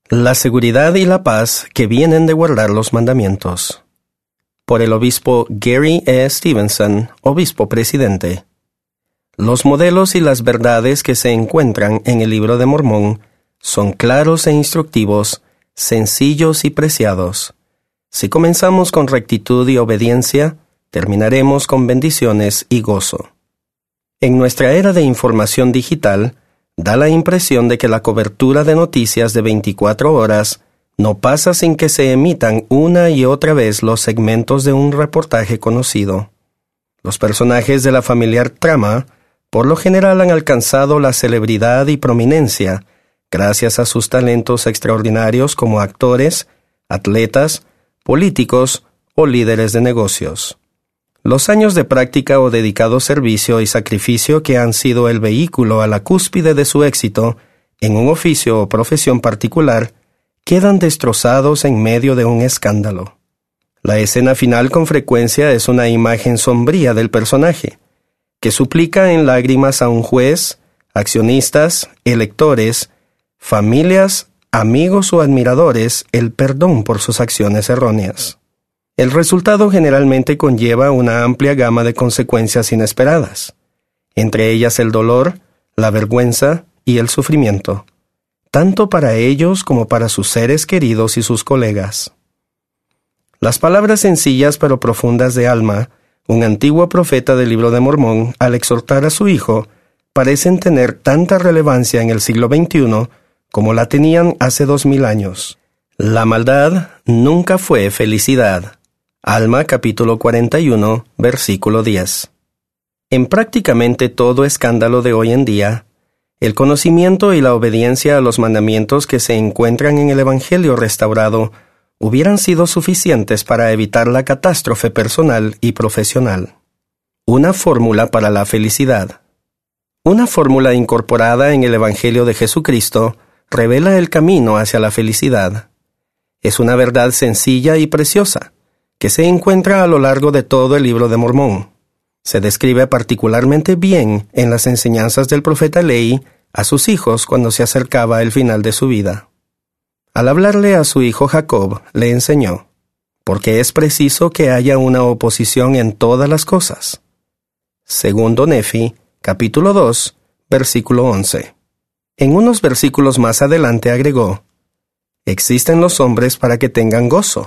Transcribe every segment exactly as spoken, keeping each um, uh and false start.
La seguridad y la paz que vienen de guardar los mandamientos. Por el obispo Gary E. Stevenson, obispo presidente. Los modelos y las verdades que se encuentran en el Libro de Mormón son claros e instructivos, sencillos y preciados. Si comenzamos con rectitud y obediencia, terminaremos con bendiciones y gozo. En nuestra era de información digital, da la impresión de que la cobertura de noticias de veinticuatro horas no pasa sin que se emitan una y otra vez los segmentos de un reportaje conocido. Los personajes de la familiar trama, por lo general, han alcanzado la celebridad y prominencia gracias a sus talentos extraordinarios como actores, atletas, políticos o líderes de negocios. Los años de práctica o dedicado servicio y sacrificio que han sido el vehículo a la cúspide de su éxito en un oficio o profesión particular quedan destrozados en medio de un escándalo. La escena final con frecuencia es una imagen sombría del personaje, que suplica en lágrimas a un juez, accionistas, electores, familias, amigos o admiradores el perdón por sus acciones erróneas. El resultado generalmente conlleva una amplia gama de consecuencias inesperadas, entre ellas el dolor, la vergüenza y el sufrimiento, tanto para ellos como para sus seres queridos y sus colegas. Las palabras sencillas pero profundas de Alma, un antiguo profeta del Libro de Mormón, al exhortar a su hijo, parecen tener tanta relevancia en el siglo veintiuno como la tenían hace dos mil años. La maldad nunca fue felicidad. Alma capítulo cuarenta y uno, versículo diez. En prácticamente todo escándalo de hoy en día, el conocimiento y la obediencia a los mandamientos que se encuentran en el Evangelio restaurado hubieran sido suficientes para evitar la catástrofe personal y profesional. Una fórmula para la felicidad. Una fórmula incorporada en el Evangelio de Jesucristo revela el camino hacia la felicidad. Es una verdad sencilla y preciosa, que se encuentra a lo largo de todo el Libro de Mormón. Se describe particularmente bien en las enseñanzas del profeta Lehi a sus hijos cuando se acercaba el final de su vida. Al hablarle a su hijo Jacob, le enseñó, porque es preciso que haya una oposición en todas las cosas. Segundo Nefi, capítulo dos, versículo once. En unos versículos más adelante agregó, existen los hombres para que tengan gozo.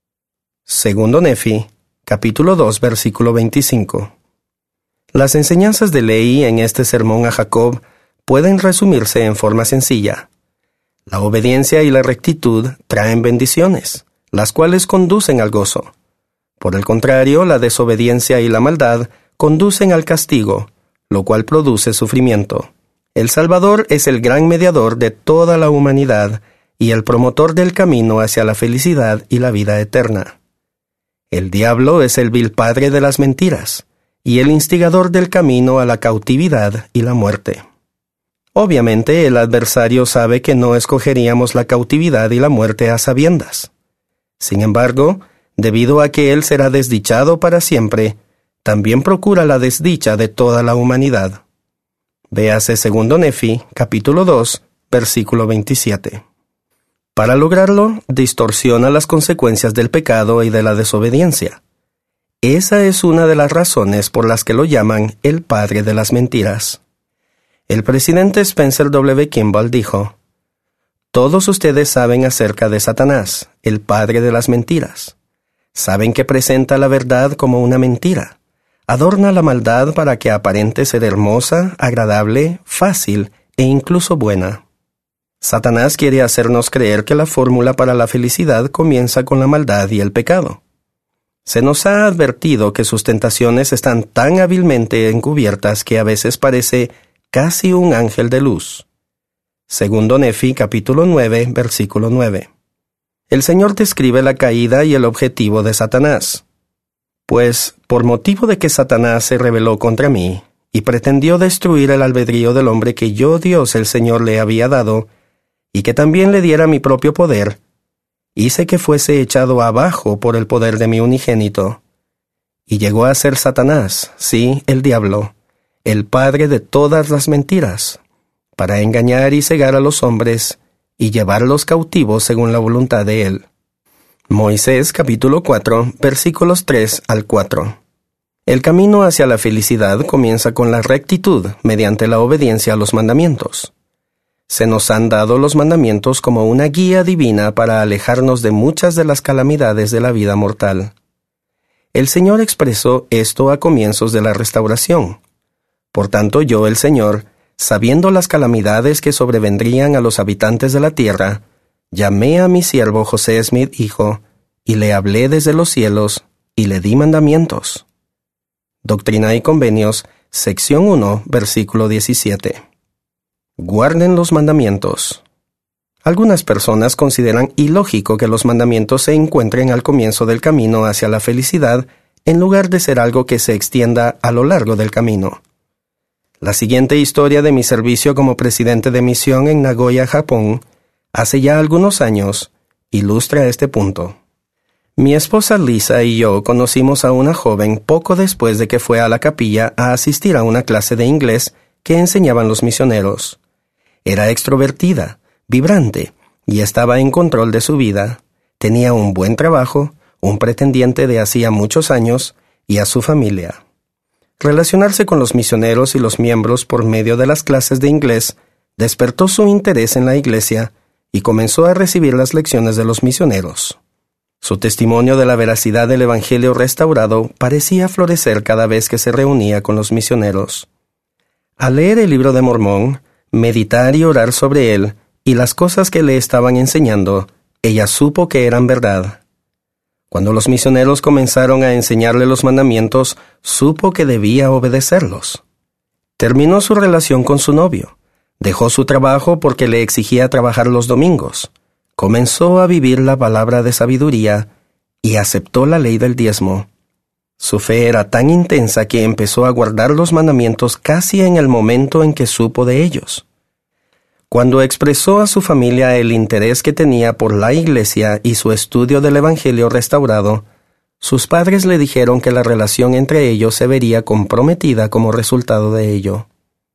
Segundo Nefi, capítulo dos, versículo veinticinco. Las enseñanzas de Lehi en este sermón a Jacob pueden resumirse en forma sencilla. La obediencia y la rectitud traen bendiciones, las cuales conducen al gozo. Por el contrario, la desobediencia y la maldad conducen al castigo, lo cual produce sufrimiento. El Salvador es el gran mediador de toda la humanidad y el promotor del camino hacia la felicidad y la vida eterna. El diablo es el vil padre de las mentiras y el instigador del camino a la cautividad y la muerte. Obviamente, el adversario sabe que no escogeríamos la cautividad y la muerte a sabiendas. Sin embargo, debido a que él será desdichado para siempre, también procura la desdicha de toda la humanidad. Véase Segundo Nefi, capítulo dos, versículo veintisiete. Para lograrlo, distorsiona las consecuencias del pecado y de la desobediencia. Esa es una de las razones por las que lo llaman el padre de las mentiras. El presidente Spencer W. Kimball dijo, todos ustedes saben acerca de Satanás, el padre de las mentiras. Saben que presenta la verdad como una mentira. Adorna la maldad para que aparente ser hermosa, agradable, fácil e incluso buena. Satanás quiere hacernos creer que la fórmula para la felicidad comienza con la maldad y el pecado. Se nos ha advertido que sus tentaciones están tan hábilmente encubiertas que a veces parece casi un ángel de luz. Segundo Nefi, capítulo nueve, versículo nueve. El Señor describe la caída y el objetivo de Satanás. Pues, por motivo de que Satanás se rebeló contra mí, y pretendió destruir el albedrío del hombre que yo, Dios el Señor, le había dado, y que también le diera mi propio poder, hice que fuese echado abajo por el poder de mi unigénito. Y llegó a ser Satanás, sí, el diablo, el padre de todas las mentiras, para engañar y cegar a los hombres y llevarlos cautivos según la voluntad de Él. Moisés capítulo cuatro, versículos tres al cuatro. El camino hacia la felicidad comienza con la rectitud mediante la obediencia a los mandamientos. Se nos han dado los mandamientos como una guía divina para alejarnos de muchas de las calamidades de la vida mortal. El Señor expresó esto a comienzos de la restauración. Por tanto, yo, el Señor, sabiendo las calamidades que sobrevendrían a los habitantes de la tierra, llamé a mi siervo José Smith, hijo, y le hablé desde los cielos, y le di mandamientos. Doctrina y Convenios, sección uno, versículo diecisiete. Guarden los mandamientos. Algunas personas consideran ilógico que los mandamientos se encuentren al comienzo del camino hacia la felicidad, en lugar de ser algo que se extienda a lo largo del camino. La siguiente historia de mi servicio como presidente de misión en Nagoya, Japón, hace ya algunos años, ilustra este punto. Mi esposa Lisa y yo conocimos a una joven poco después de que fue a la capilla a asistir a una clase de inglés que enseñaban los misioneros. Era extrovertida, vibrante, y estaba en control de su vida. Tenía un buen trabajo, un pretendiente de hacía muchos años, y a su familia. Relacionarse con los misioneros y los miembros por medio de las clases de inglés despertó su interés en la iglesia y comenzó a recibir las lecciones de los misioneros. Su testimonio de la veracidad del Evangelio restaurado parecía florecer cada vez que se reunía con los misioneros. Al leer el libro de Mormón, meditar y orar sobre él y las cosas que le estaban enseñando, ella supo que eran verdad. Cuando los misioneros comenzaron a enseñarle los mandamientos, supo que debía obedecerlos. Terminó su relación con su novio. Dejó su trabajo porque le exigía trabajar los domingos. Comenzó a vivir la palabra de sabiduría y aceptó la ley del diezmo. Su fe era tan intensa que empezó a guardar los mandamientos casi en el momento en que supo de ellos. Cuando expresó a su familia el interés que tenía por la iglesia y su estudio del Evangelio restaurado, sus padres le dijeron que la relación entre ellos se vería comprometida como resultado de ello.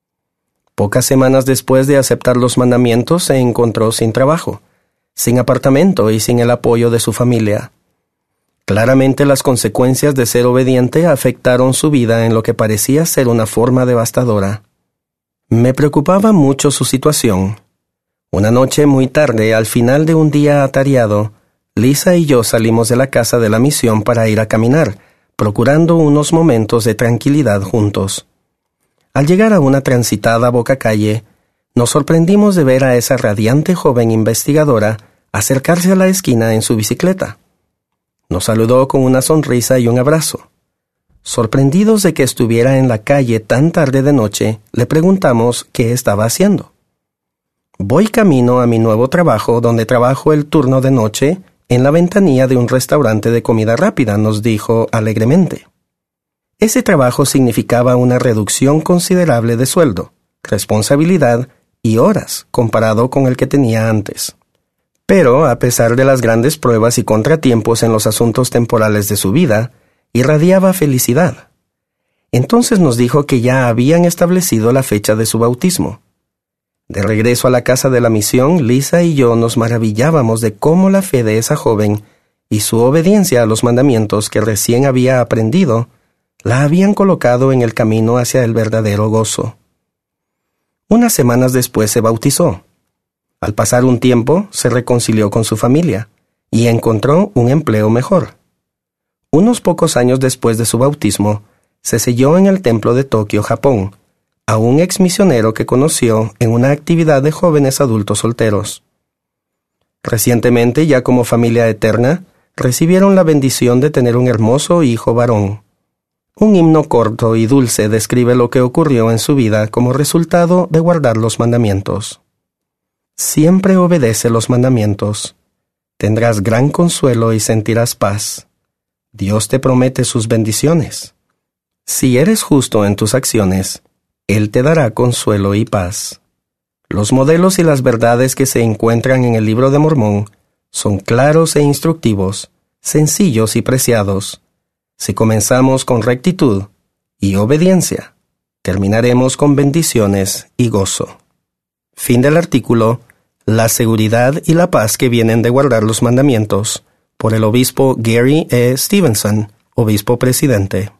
Pocas semanas después de aceptar los mandamientos se encontró sin trabajo, sin apartamento y sin el apoyo de su familia. Claramente las consecuencias de ser obediente afectaron su vida en lo que parecía ser una forma devastadora. Me preocupaba mucho su situación. Una noche muy tarde, al final de un día atareado, Lisa y yo salimos de la casa de la misión para ir a caminar, procurando unos momentos de tranquilidad juntos. Al llegar a una transitada bocacalle, nos sorprendimos de ver a esa radiante joven investigadora acercarse a la esquina en su bicicleta. Nos saludó con una sonrisa y un abrazo. Sorprendidos de que estuviera en la calle tan tarde de noche, le preguntamos qué estaba haciendo. Voy camino a mi nuevo trabajo, donde trabajo el turno de noche en la ventanilla de un restaurante de comida rápida, nos dijo alegremente. Ese trabajo significaba una reducción considerable de sueldo, responsabilidad y horas comparado con el que tenía antes. Pero, a pesar de las grandes pruebas y contratiempos en los asuntos temporales de su vida, irradiaba felicidad. Entonces nos dijo que ya habían establecido la fecha de su bautismo. De regreso a la casa de la misión, Lisa y yo nos maravillábamos de cómo la fe de esa joven y su obediencia a los mandamientos que recién había aprendido la habían colocado en el camino hacia el verdadero gozo. Unas semanas después se bautizó. Al pasar un tiempo, se reconcilió con su familia y encontró un empleo mejor. Unos pocos años después de su bautismo, se selló en el templo de Tokio, Japón, a un exmisionero que conoció en una actividad de jóvenes adultos solteros. Recientemente, ya como familia eterna, recibieron la bendición de tener un hermoso hijo varón. Un himno corto y dulce describe lo que ocurrió en su vida como resultado de guardar los mandamientos. Siempre obedece los mandamientos. Tendrás gran consuelo y sentirás paz. Dios te promete sus bendiciones. Si eres justo en tus acciones, Él te dará consuelo y paz. Los modelos y las verdades que se encuentran en el libro de Mormón son claros e instructivos, sencillos y preciados. Si comenzamos con rectitud y obediencia, terminaremos con bendiciones y gozo. Fin del artículo. La seguridad y la paz que vienen de guardar los mandamientos, por el obispo Gary E. Stevenson, obispo presidente.